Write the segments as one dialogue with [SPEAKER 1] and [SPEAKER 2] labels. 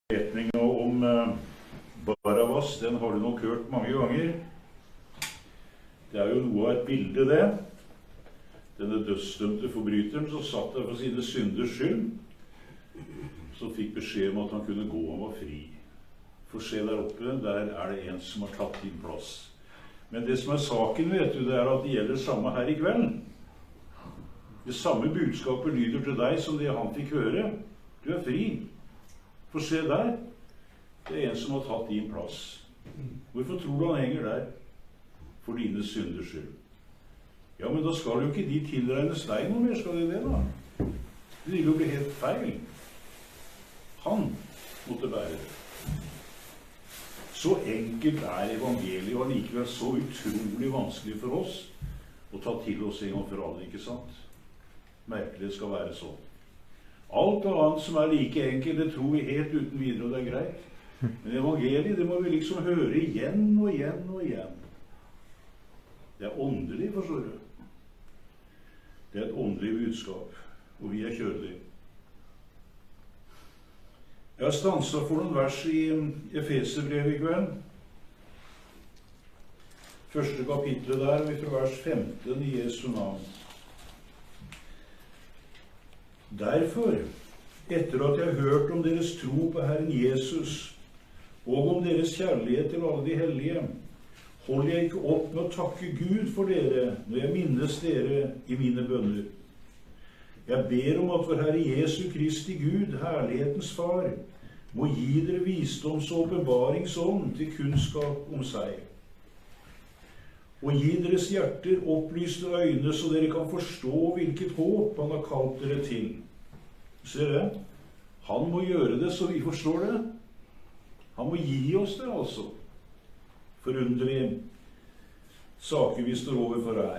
[SPEAKER 1] Beretningen om Barabbas, den har du nok hørt mange ganger. Det er jo noe av et bilde, det. Denne dødsdømte forbryteren som satt der for sine synders skyld, som fikk beskjed om at han kunne gå, han var fri. For se der oppe, der er det en som har tatt din plass. Men det som er saken, vet du, det er at det gjelder samme her i kveld. Det samme budskapet lyder til deg som det han fikk høre. Du er fri. For se der, det er en som har tatt din plass. Hvorfor tror du han henger der? For dine synders skyld. Ja, men da skal jo ikke de tilregnes deg noe mer, skal de det da? Det vil jo bli helt feil. Han måtte bære det. Så enkelt er evangeliet, og likevel så utrolig vanskelig for oss å ta til oss en gang for alle, ikke sant? Merkelig skal være sånn. Alt annet som er like enkelt, det tror vi helt uten videre, og det er greit. Men evangeliet, det må vi liksom høre igjen og igjen og igjen. Det er åndelig, forstår du. Det er et åndelig budskap, og vi er kjødelige. Jeg har stanset for noen vers i Efeserbrevet i kveld. Første kapitlet der, vi fra vers 15 i Jesu navn. Derfor, etter at jeg har hørt om deres tro på Herren Jesus, og om deres kjærlighet til alle de hellige, holder jeg ikke opp med å takke Gud for dere når jeg minnes dere i mine bønner. Jeg ber om at vår Herre Jesu Kristi Gud, herlighetens Far, må gi dere visdoms- og åpenbaringsånd til kunnskap om seg, og gi deres hjerter opplyste øyne, så dere kan forstå hvilket håp han har kalt dere til. Ser dere? Han må gjøre det så vi forstår det. Han må gi oss det, altså. Forunderlige saker vi står overfor her.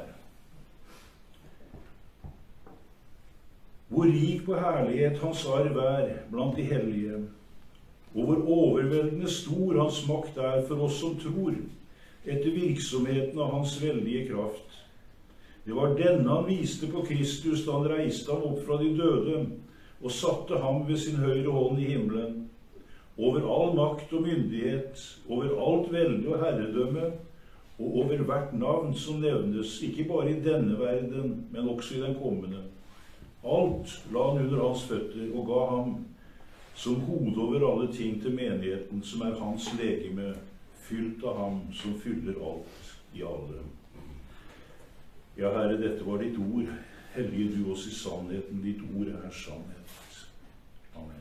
[SPEAKER 1] Hvor rik på herlighet hans arv er blant de hellige, og hvor overveldende stor hans makt er for oss som tror, etter virksomheten av hans veldige kraft. Det var denne han viste på Kristus da han reiste ham opp fra de døde og satte ham ved sin høyre hånd i himmelen, over all makt og myndighet, over alt velde og herredømme, og over hvert navn som nevnes, ikke bare i denne verden, men også i den kommende. Alt la han under hans føtter og ga ham som hode over alle ting til menigheten, som er hans legeme, fylt av ham som fyller alt i alle. Ja, Herre, dette var ditt ord. Hellige du oss i sannheten. Ditt ord er sannhet. Amen.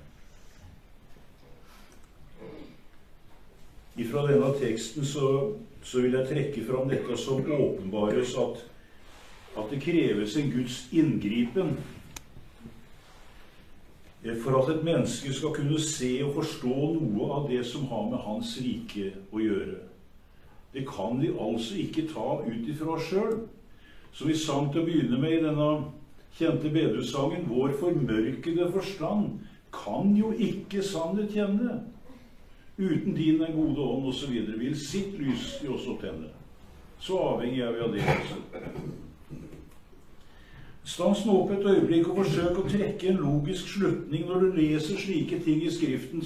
[SPEAKER 1] Ifra denne teksten så vil jeg trekke fram dette som åpenbares at det kreves en Guds inngripen for at et menneske skal kunne se og forstå noe av det som har med hans rike å gjøre. Det kan vi altså ikke ta ut ifra selv. Så vi sang til å begynne med i denne kjente bedehussangen, vår formørkede forstand kan jo ikke sannhet kjenne. Uten din den gode ånd og så videre vil sitt lys i oss opptenne. Så avhengig er vi av det også. Stans nå opp et øyeblikk og forsøk å trekke en logisk slutning når du leser slike ting i Skriften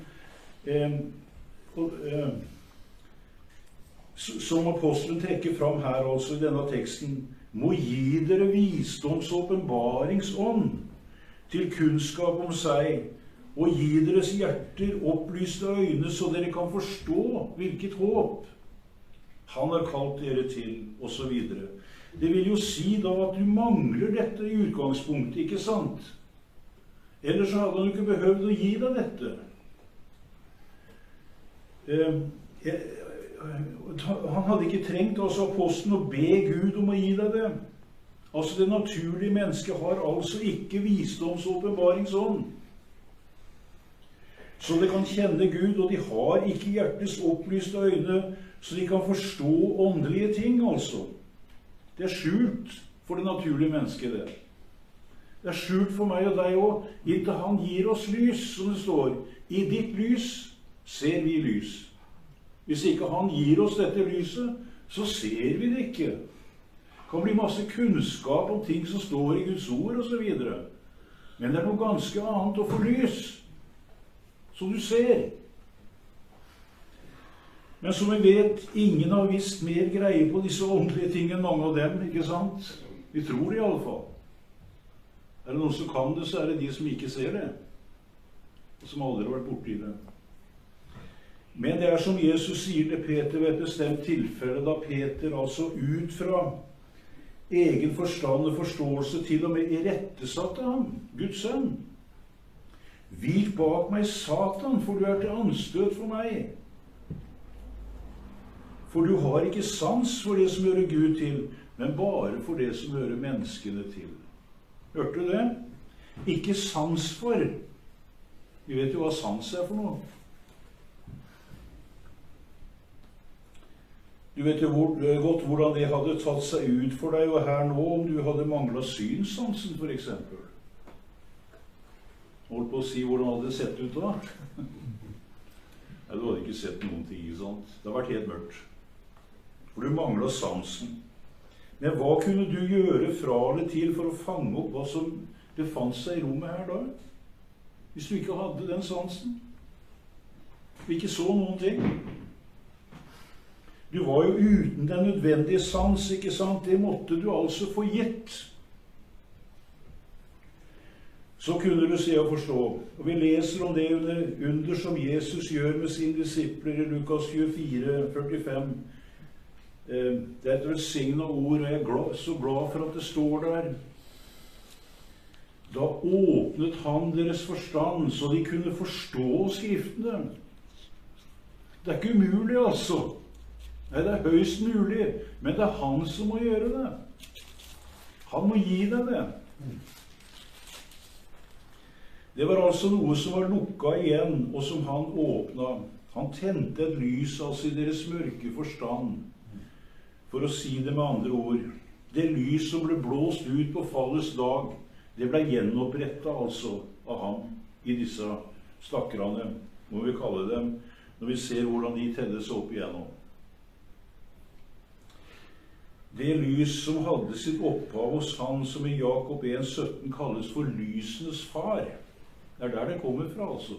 [SPEAKER 1] som apostelen trekker fram her, altså i denne teksten. Må gi dere visdoms- og åpenbaringsånd til kunnskap om seg, og gi deres hjerter opplyste øyne, så dere kan forstå hvilket håp han har kalt dere til, og så videre. Det vil jo si da at du mangler dette i utgangspunktet, ikke sant? Ellers så hadde han ikke behøvd å gi deg dette. Han hadde ikke trengt altså apostelen å be Gud om å gi deg det. Altså det naturlige mennesket har altså ikke visdoms- og åpenbaringsånd. Så de kan kjenne Gud, og de har ikke hjertets opplyste øyne, så de kan forstå åndelige ting, altså. Det er skjult for det naturlige mennesket, det. Det er skjult for meg og deg også, inntil han gir oss lys, som det står. I ditt lys ser vi lys. Hvis ikke han gir oss dette lyset, så ser vi det ikke. Det kan bli masse kunnskap om ting som står i Guds ord og så videre. Men det er noe ganske annet å få lys. som du ser. Men som vi vet, ingen har visst mer greie på disse åndelige ting enn mange av dem, ikke sant? Vi tror det i alle fall. Er det noen som kan det, så er det de som ikke ser det, og som aldri har vært borti det. Men det er som Jesus sier til Peter ved et bestemt tilfelle, da Peter altså ut fra egen forstand og forståelse til og med irettesatte ham, Guds sønn. Vik bak meg, Satan, for du er til anstøt for meg. For du har ikke sans for det som hører Gud til, men bare for det som hører menneskene til. Hørte du det? Ikke sans for. Vi vet jo hva sans er for noe. Du vet jo godt hvordan det hadde tatt seg ut for deg, og her nå, om du hadde manglet synssansen, for eksempel. Holdt på å si hvordan hadde det sett ut da. Nei, du hadde ikke sett noen ting, sant? Det har vært helt mørkt. For du manglet sansen. Men hva kunne du gjøre fra eller til for å fange opp hva som befant seg i rommet her da? Hvis du ikke hadde den sansen? Du ikke så noen ting? Du var jo uten den nødvendige sans, ikke sant? Det måtte du altså få gitt. Så kunne du se og forstå. Og vi leser om det under som Jesus gjør med sine disipler i Lukas 24, 45. Det er et velsignet ord, og jeg er så glad for at det står der. Da åpnet han deres forstand, så de kunne forstå skriftene. Det er ikke umulig, altså. Nei, det er høyst mulig, men det er han som må gjøre det. Han må gi deg det. Det var altså noe som var lukket igjen, og som han åpnet. Han tente et lys altså i deres mørke forstand. For å si det med andre ord, det lys som ble blåst ut på fallets dag, det ble gjenopprettet altså av ham i disse stakkrene, må vi kalle dem, når vi ser hvordan de tennes opp igjennom. Det lys som hadde sitt opphav hos han som i Jakob 1,17 kalles for lysenes far. Det er der det kommer fra, altså.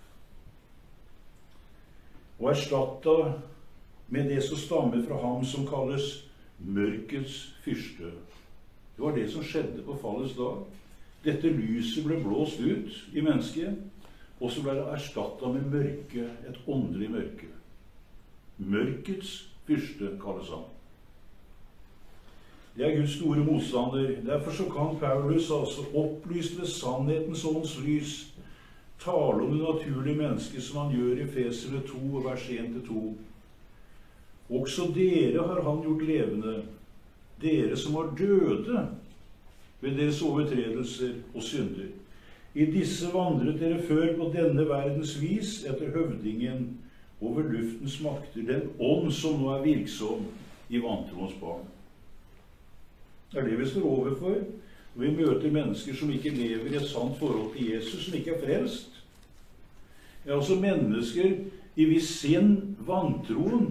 [SPEAKER 1] Og erstattet med det som stammer fra ham som kalles mørkets fyrste. Det var det som skjedde på fallets dag. Dette lyset ble blåst ut i mennesket, og så ble det erstattet med mørke, et åndelig mørke. Mørkets fyrste kalles han. Det er Guds store motstander. Derfor så kan Paulus altså opplyst ved sannhetens ånds lys tale om det naturlige mennesket som han gjør i Efeserne 2, vers 1-2. Også dere har han gjort levende, dere som var døde ved deres overtredelser og synder. I disse vandret dere før på denne verdens vis etter høvdingen over luftens makter, den ånd som nå er virksom i vantroens barn. Det er det vi står overfor. Vi møter mennesker som ikke lever i et sant forhold til Jesus, som ikke er frelst. Det er altså mennesker i hvis sin vantroen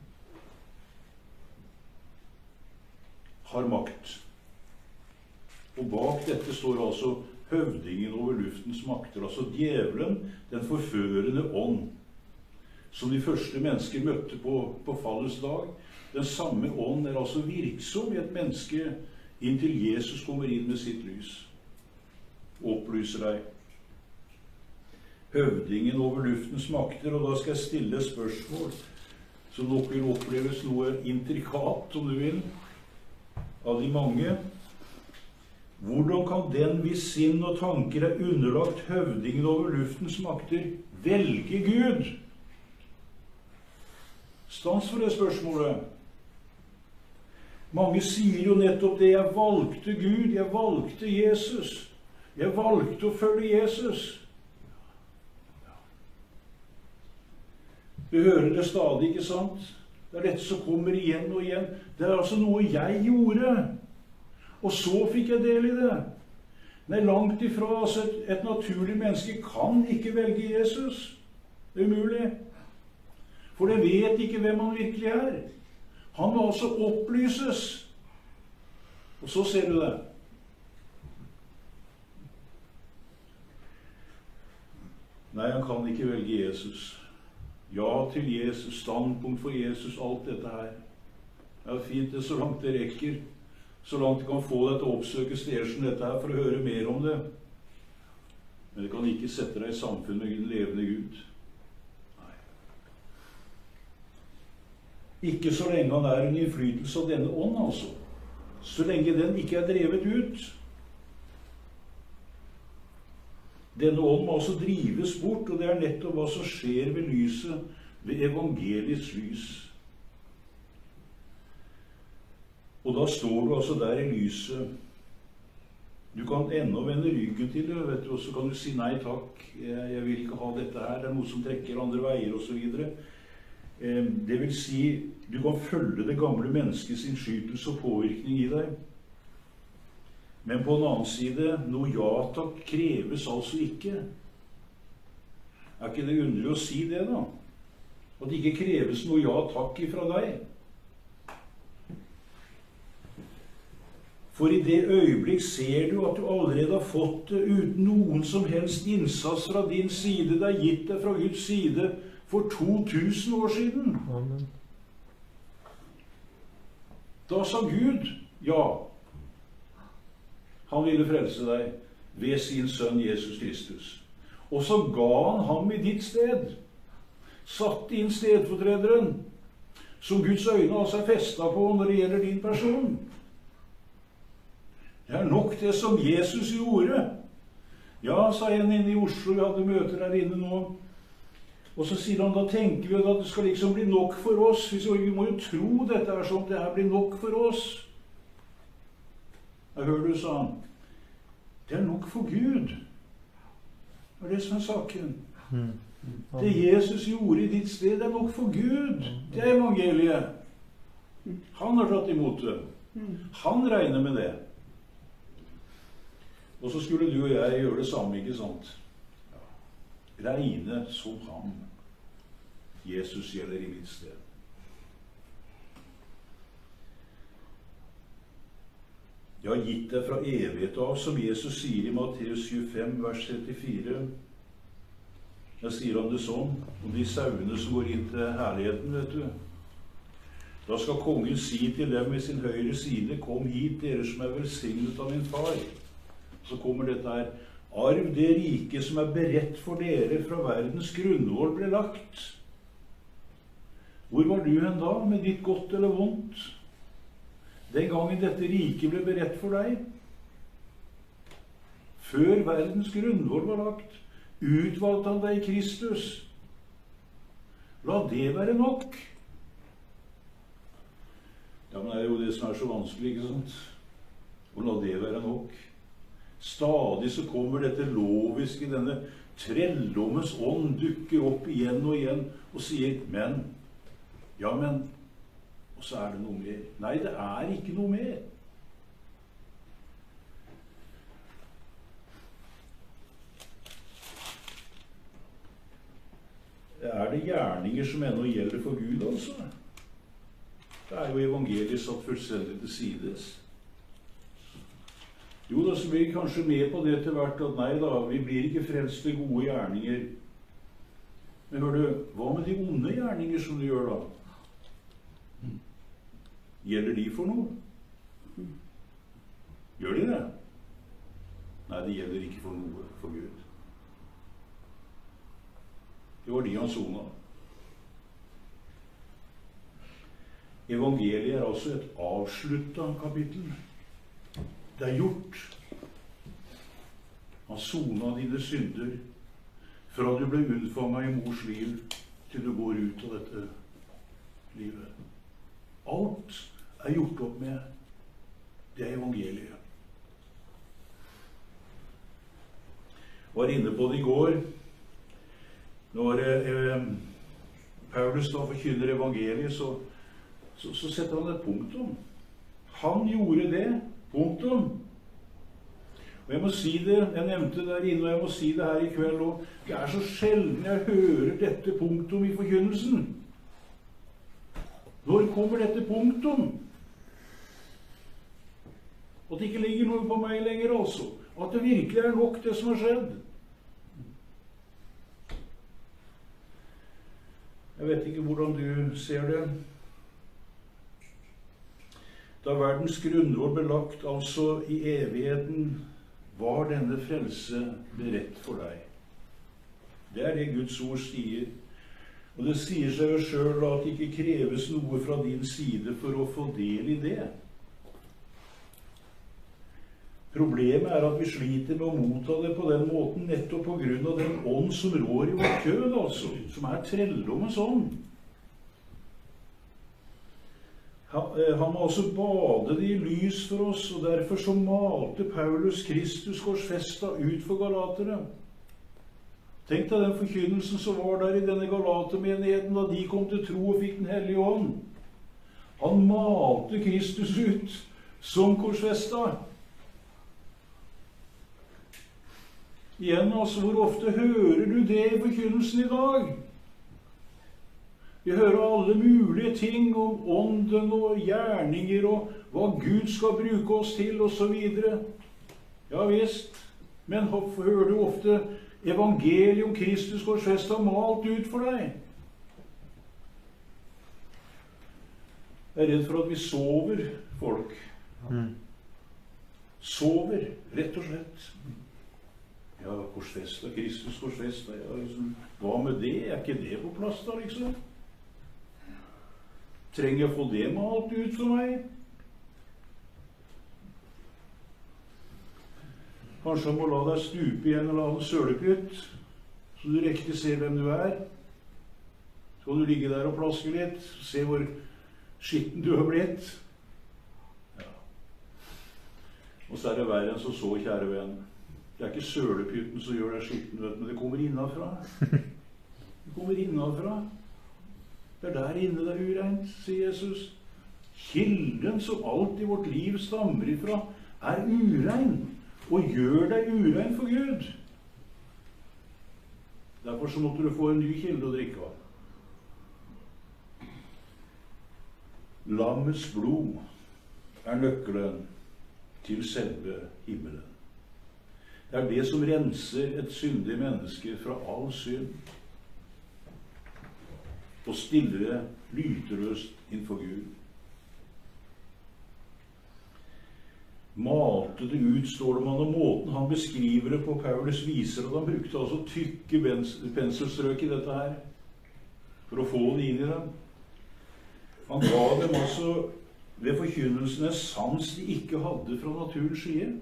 [SPEAKER 1] har makt. Og bak dette står altså høvdingen over luftens makter, altså djevelen, den forførende ånd, som de første mennesker møtte på fallets dag. Den samme ånd er altså virksom i et menneske inntil Jesus kommer inn med sitt lys og opplyser deg. Høvdingen over luftens makter, og da skal jeg stille et spørsmål som nok vil oppleves noe intrikat, om du vil, av de mange. Hvordan kan den hvis sinn og tanker er underlagt høvdingen over luftens makter velge Gud? Stans for det spørsmålet. Mange sier jo nettopp det, jeg valgte Gud, jeg valgte Jesus. Jeg valgte å følge Jesus. Vi hører det stadig, ikke sant? Det er dette som kommer igjen og igjen. Det er altså noe jeg gjorde, og så fikk jeg del i det. Nei, langt ifra, altså et naturlig menneske kan ikke velge Jesus. Det er umulig. For det vet ikke hvem han virkelig er. Han må altså opplyses. Og så ser du det. Nei, han kan ikke velge Jesus. Ja til Jesus, standpunkt for Jesus, alt dette her. Det er fint det så langt det rekker. Så langt det kan få deg til å oppsøke steder som dette her for å høre mer om det. Men det kan ikke sette deg i samfunn med den levende Gud. Nei. Ikke så lenge han er under innflytelse av denne ånd, altså. Så lenge den ikke er drevet ut. Denne ånd må altså drives bort, og det er nettopp hva som skjer ved lyset, ved evangeliets lys. Og da står du altså der i lyset. Du kan ennå vende ryggen til det, vet du, og så kan du si nei takk, jeg vil ikke ha dette her, det er noe som trekker andre veier, og så videre. Det vil si, du kan følge det gamle menneskets innskytelse og påvirkning i deg. Men på en annen side, noe ja takk kreves altså ikke. Er ikke det underlig å si det da? At det ikke kreves noe ja takk ifra deg. For i det øyeblikk ser du at du allerede har fått det uten noen som helst innsats fra din side. Det er gitt deg fra Guds side for 2000 år siden.
[SPEAKER 2] Amen.
[SPEAKER 1] Da sa Gud ja. Han ville frelse deg ved sin sønn Jesus Kristus. Og så ga han ham i ditt sted. Satt inn stedfortrederen, som Guds øyne altså er festet på når det gjelder din person. Det er nok det som Jesus gjorde. Ja, sa en inne i Oslo, vi hadde møter der inne nå. Og så sier han, da tenker vi at det skal liksom bli nok for oss. Vi må jo tro dette er sånn, det her blir nok for oss. Jeg hører du, sa han. Det er nok for Gud. Det er det som er saken. Det Jesus gjorde i ditt sted, det er nok for Gud. Det er evangeliet. Han har tatt imot det. Han regner med det. Og så skulle du og jeg gjøre det samme, ikke sant? Regne som ham. Jesus gjelder i mitt sted. Jeg har gitt deg fra evighet av, som Jesus sier i Matteus 25, vers 34. Jeg sier han det sånn, om de sauene som går inn til herligheten, vet du. Da skal kongen si til dem ved sin høyre side, kom hit, dere som er velsignet av min far. Så kommer dette her, arv det rike som er beredt for dere fra verdens grunnvoll ble lagt. Hvor var du hen da, med ditt godt eller vondt? Den gangen dette riket ble beredt for deg? Før verdens grunnvoll var lagt, utvalgte han deg i Kristus. La det være nok. Ja, men det er jo det som er så vanskelig, ikke sant? Og la det være nok. Stadig så kommer dette loviske, denne trelldommens ånd dukker opp igjen og igjen og sier, men, ja, men, og så er det noe mer. Nei, det er ikke noe mer. Er det gjerninger som ennå gjelder for Gud, altså? Det er jo evangeliet satt fullstendig til sides. Jo, da så blir vi kanskje med på det til hvert at nei da, vi blir ikke frelst ved gode gjerninger. Men hør du, hva med de onde gjerninger som du gjør da? Gjelder de for noe? Gjør de det? Nei, det gjelder ikke for noe for Gud. Det var de han sona. Evangeliet er altså et avsluttet kapittel. Det er gjort. Han sona dine synder fra du ble unnfanget i mors liv til du går ut av dette livet. Alt er gjort opp med. Det er evangeliet. Jeg var inne på det i går. Når Paulus da forkynner evangeliet, så setter han et punktum. Han gjorde det. Punktum. Og jeg må si det, jeg nevnte der inne, og jeg må si det her i kveld også. Det er så sjelden jeg hører dette punktum i forkynnelsen. Når kommer dette punktum? At det ikke ligger noe på meg lenger, altså. At det virkelig er nok det som har skjedd. Jeg vet ikke hvordan du ser det. Da verdens grunnvoll ble lagt, altså i evigheten, var denne frelse beredt for deg. Det er det Guds ord sier. Og det sier seg jo selv at det ikke kreves noe fra din side for å få del i det. Problemet er at vi sliter med å motta det på den måten nettopp på grunn av den ånd som rår i vårt kød, altså, som er trelldommens ånd. Han må altså bade det i lys for oss, og derfor så malte Paulus Kristus korsfesta ut for galatere. Tenk deg den forkynnelsen som var der i denne galatermenigheten da de kom til tro og fikk den hellige ånd. Han malte Kristus ut som korsfesta. Igjen, altså, hvor ofte hører du det i forkynnelsen i dag? Vi hører alle mulige ting om ånden og gjerninger og hva Gud skal bruke oss til, og så videre. Ja visst, men hører du ofte evangeliet om Kristus korsfesta malt ut for deg? Jeg er redd for at vi sover, folk. Sover, rett og slett. Ja, korsfesta, Kristus korsfesta, ja, liksom. Hva med det? Er ikke det på plass da, liksom? Trenger jeg å få det malt ut for meg? Kanskje han må la deg stupe i en eller annen sølepytt, så du riktig ser hvem du er. Så kan du ligge der og plaske litt, se hvor skitten du har blitt. Ja. Og så er det verre enn så, kjære venn. Det er ikke sølepytten som gjør deg skitten, men det kommer innafra. Det kommer innafra. Det er der inne det er ureint, sier Jesus. Kilden som alt i vårt liv stammer ifra, er urein, og gjør deg urein for Gud. Derfor så måtte du få en ny kilde å drikke av. Lammets blod er nøkkelen til selve himmelen. Det er det som renser et syndig menneske fra all synd, og stiller det lyteløst innfor Gud. Malte det ut, står det man, og måten han beskriver det på. Paulus viser at han brukte altså tykke penselstrøk i dette her, for å få det inn i dem. Han ga dem altså ved forkynnelsen en sans de ikke hadde fra naturens side.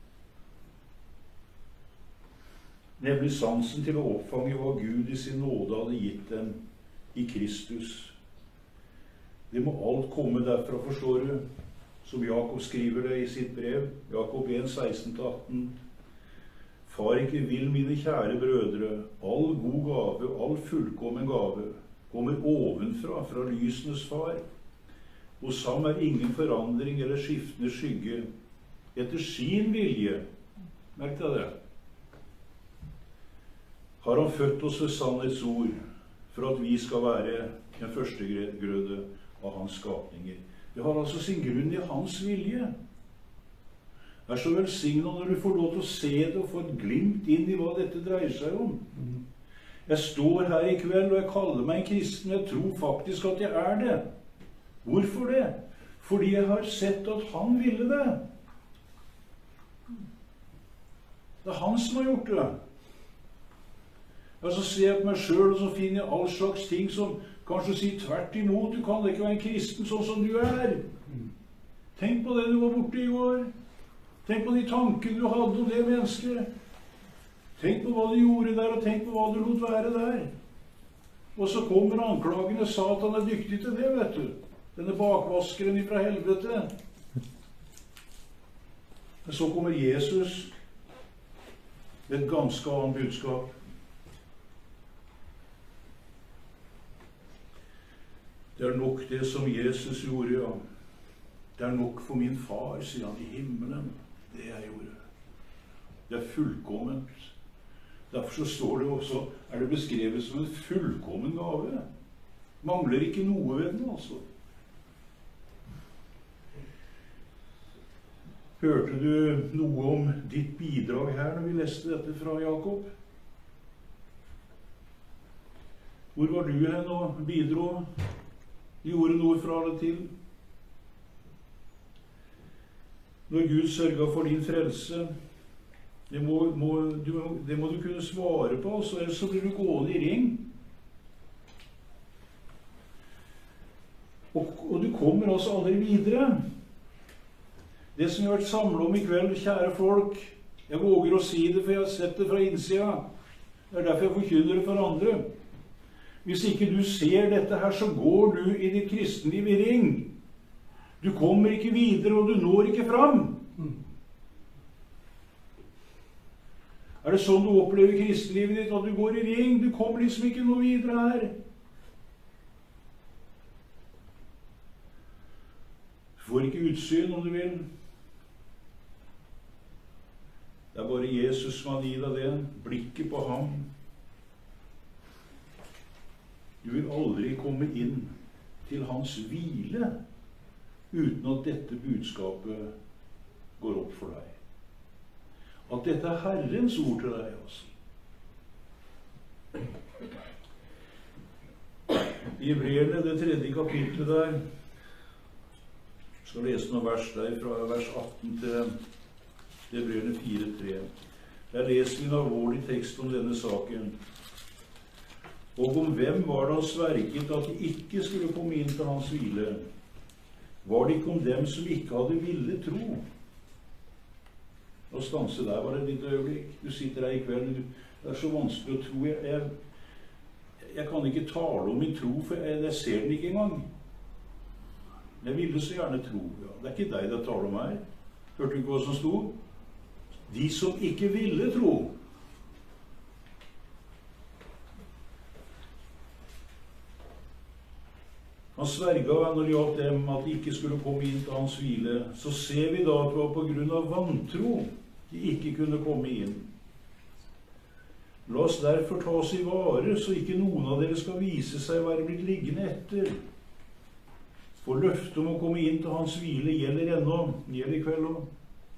[SPEAKER 1] Nemlig sansen til å oppfange hva Gud i sin nåde hadde gitt dem i Kristus. Det må alt komme derfra, forstår du, som Jakob skriver det i sitt brev, Jakob 1, 16-18. Far, ikke vil, mine kjære brødre, all god gave, all fullkommen gave, kommer ovenfra, fra lysenes far. Hos ham er ingen forandring eller skiftende skygge, etter sin vilje. Merk deg det. Har han født oss ved sannhets ord, for at vi skal være en førstegrøde av hans skapninger. Det har altså sin grunn i hans vilje. Det er så velsignet når du får lov til å se det og få et glimt inn i hva dette dreier seg om. Jeg står her i kveld, og jeg kaller meg en kristen, og jeg tror faktisk at jeg er det. Hvorfor det? Fordi jeg har sett at han ville det. Det er han som har gjort det. Ja, så ser jeg på meg selv, og så finner jeg all slags ting som kanskje sier tvert imot. Du kan ikke være en kristen sånn som du er. Tenk på det du var borte i går. Tenk på de tankene du hadde om det mennesket. Tenk på hva du gjorde der, og tenk på hva du lot være der. Og så kommer anklagene, Satan er dyktig til det, vet du. Denne bakvaskeren ifra helvete. Men så kommer Jesus med et ganske annet budskap. Det er nok det som Jesus gjorde, ja. Det er nok for min far, sier han, i himmelen, det jeg gjorde. Det er fullkomment. Derfor så står det også, er det beskrevet som en fullkommen gave. Mangler ikke noe ved den, altså. Hørte du noe om ditt bidrag her når vi leste dette fra Jakob? Hvor var du hen og bidro? Gjorde noe fra det til? Når Gud sørget for din frelse, det må du kunne svare på, ellers så blir du gående i ring. Og du kommer altså aldri videre. Det som vi har vært samlet om i kveld, kjære folk, jeg våger å si det, for jeg har sett det fra innsida. Det er derfor jeg forkynner det for andre. Hvis ikke du ser dette her, så går du i ditt kristenliv i ring. Du kommer ikke videre, og du når ikke fram. Er det sånn du opplever kristenlivet ditt, at du går i ring? Du kommer liksom ikke noe videre her. Du får ikke utsyn, om du vil. Det er bare Jesus som har gitt deg det. Blikket på ham. Du vil aldri komme inn til hans hvile uten at dette budskapet går opp for deg. At dette er Herrens ord til deg, altså. I Hebreerne, det 3. kapitlet der, skal lese noen vers der, fra vers 18 til Hebreerne 4:3. Der leser vi en alvorlig tekst om denne saken. Og om hvem var det han sverget at de ikke skulle komme inn til hans hvile? Var det ikke om dem som ikke hadde villet tro? Å stanse der var det et lite øyeblikk. Du sitter her i kveld, det er så vanskelig å tro. Jeg kan ikke tale om min tro, for jeg ser den ikke engang. Jeg ville så gjerne tro. Ja. Det er ikke deg det taler om her. Hørte du ikke hva som sto? De som ikke ville tro. Han sverget når det gjaldt dem at de ikke skulle komme inn til hans hvile. Så ser vi da at det var på grunn av vantro de ikke kunne komme inn. La oss derfor ta oss i vare, så ikke noen av dere skal vise seg å være blitt liggende etter. For løftet om å komme inn til hans hvile gjelder ennå, gjelder i kveld også.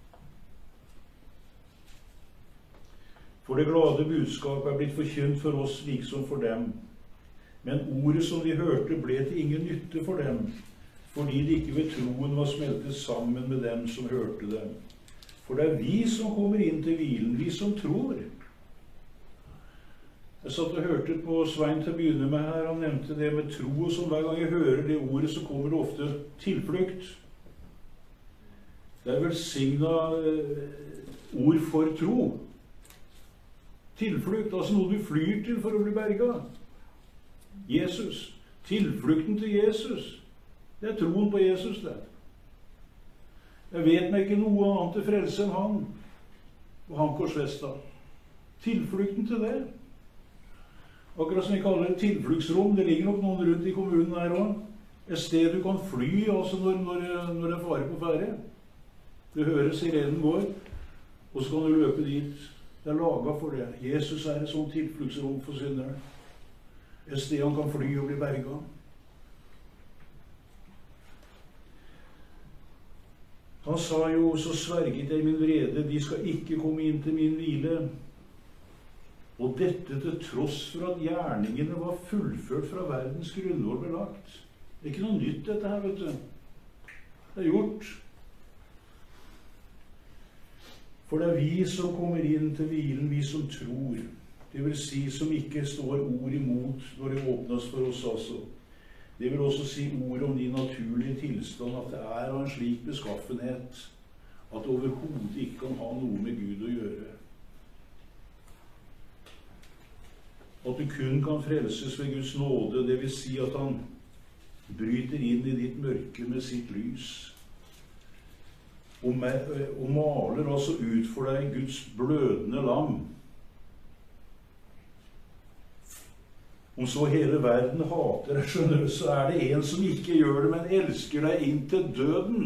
[SPEAKER 1] For det glade budskap er blitt forkynt for oss liksom for dem. Men ordet som de hørte ble til ingen nytte for dem, fordi de ikke ved troen var smeltet sammen med dem som hørte dem. For det er vi som kommer inn til hvilen, vi som tror. Jeg satt og hørte på Svein til å begynne med her, han nevnte det med tro, og som hver gang jeg hører det ordet, så kommer det ofte tilflukt. Det er velsignet ord for tro. Tilflukt, altså noe du flyr til for å bli berget. Jesus. Tilflukten til Jesus. Det er troen på Jesus, det. Jeg vet meg ikke noe annet til frelse enn han, og han korsfestet. Tilflukten til det. Akkurat som vi kaller det tilfluktsrom, det ligger nok noen rundt i kommunen her også. Et sted du kan fly, altså når det er fare på ferde. Du hører sirenen går, og så kan du løpe dit. Det er laget for det. Jesus er et sånt tilfluktsrom for syndere. Et sted han kan fly og bli berget. Han sa jo, så sverget jeg min vrede, de skal ikke komme inn til min hvile. Og dette til tross for at gjerningene var fullført fra verdens grunnvoll belagt. Det er ikke noe nytt dette her, vet du. Det er gjort. For det er vi som kommer inn til hvilen, vi som tror. Det vil si som ikke står ord imot når det åpnes for oss også. Det vil også si ord om din naturlige tilstand, at det er av en slik beskaffenhet at det overhodet ikke kan ha noe med Gud å gjøre. At du kun kan frelses ved Guds nåde, det vil si at han bryter inn i ditt mørke med sitt lys. Og maler altså ut for deg Guds blødende lam. Om så hele verden hater deg, skjønner du, så er det en som ikke gjør det, men elsker deg inn til døden.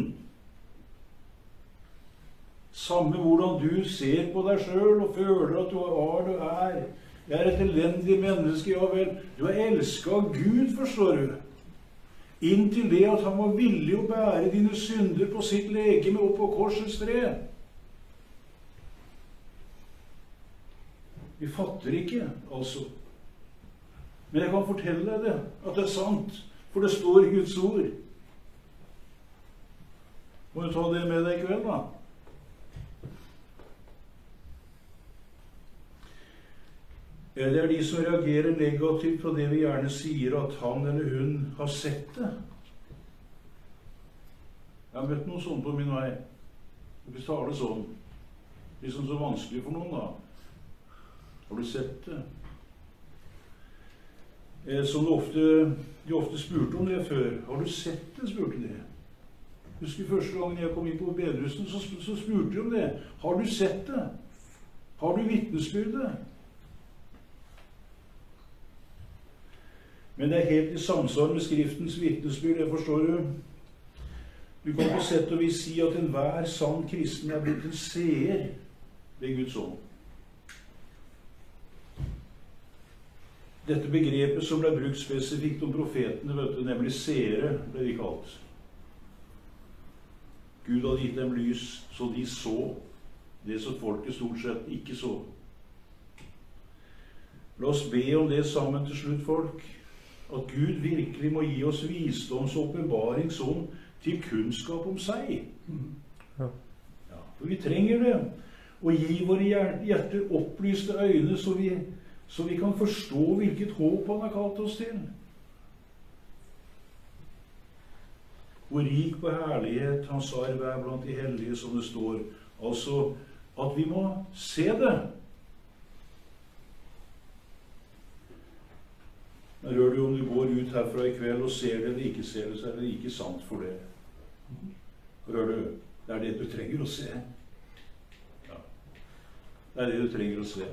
[SPEAKER 1] Samme hvordan du ser på deg selv og føler at du er. Jeg er et elendig menneske, ja vel. Du er elsket av Gud, forstår du. Inntil det at han var villig å bære dine synder på sitt legeme opp på korsets tre. Vi fatter ikke, altså. Men jeg kan fortelle deg det, at det er sant, for det står i Guds ord. Må du ta det med deg i kveld, da? Det er de som reagerer negativt på det vi gjerne sier, at han eller hun har sett det. Jeg har møtt noen sånn på min vei. Vi tar det sånn. Liksom så vanskelig for noen, da. Har du sett det? Som de ofte spurte om det før. Har du sett det, spurte de. Husker første gangen jeg kom inn på bedrehusen, så spurte de om det. Har du sett det? Har du vitnesbyrdet? Men det er helt i samsvar med Skriftens vitnesbyrd, det forstår du. Du kan på sett og vis si at enhver sann kristen er blitt en seer ved Guds ånd. Dette begrepet som ble brukt spesifikt om profetene, nemlig seere, ble de kalt. Gud hadde gitt dem lys, så de så det som folket stort sett ikke så. La oss be om det sammen til slutt, folk. At Gud virkelig må gi oss visdoms- og åpenbaringsånd til kunnskap om seg. Ja, for vi trenger det. Og gi våre hjerter opplyste øyne, så vi kan forstå hvilket håp han har kalt oss til. Hvor rik på herlighet hans arv er blant de hellige, som det står. Altså at vi må se det. Men hør du om du går ut herfra i kveld og ser det eller ikke ser det, så er det ikke sant for det. Hør du, det er det du trenger å se. Ja. Det er det du trenger å se.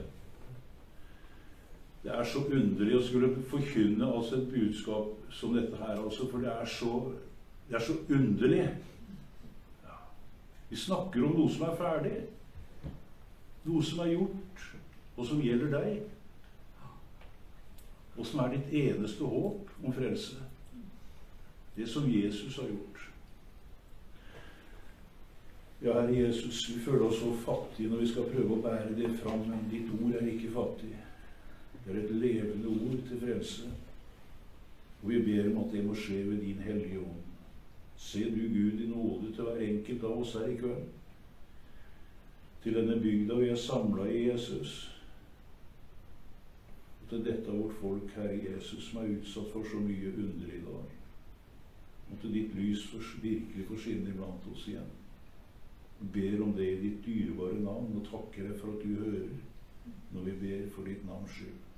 [SPEAKER 1] Det er så underlig å skulle forkynne altså et budskap som dette her, altså, for det er så underlig. Ja. Vi snakker om noe som er ferdig. Noe som er gjort, og som gjelder deg. Og som er ditt eneste håp om frelse. Det som Jesus har gjort. Ja, Herre Jesus, vi føler oss så fattige når vi skal prøve å bære det fram, men ditt ord er ikke fattig. Det er et levende ord til frelse. Og vi ber om at det må skje ved din hellige ånd. Se du, Gud, i nåde til hver enkelt av oss her i kveld. Til denne bygda vi er samlet i, Jesus. Til dette av vårt folk, Herre Jesus, som er utsatt for så mye under i dag. Måtte ditt lys virkelig få skinne iblant oss igjen. Vi ber om det i ditt dyrebare navn, og takker deg for at du hører når vi ber for ditt navns skyld.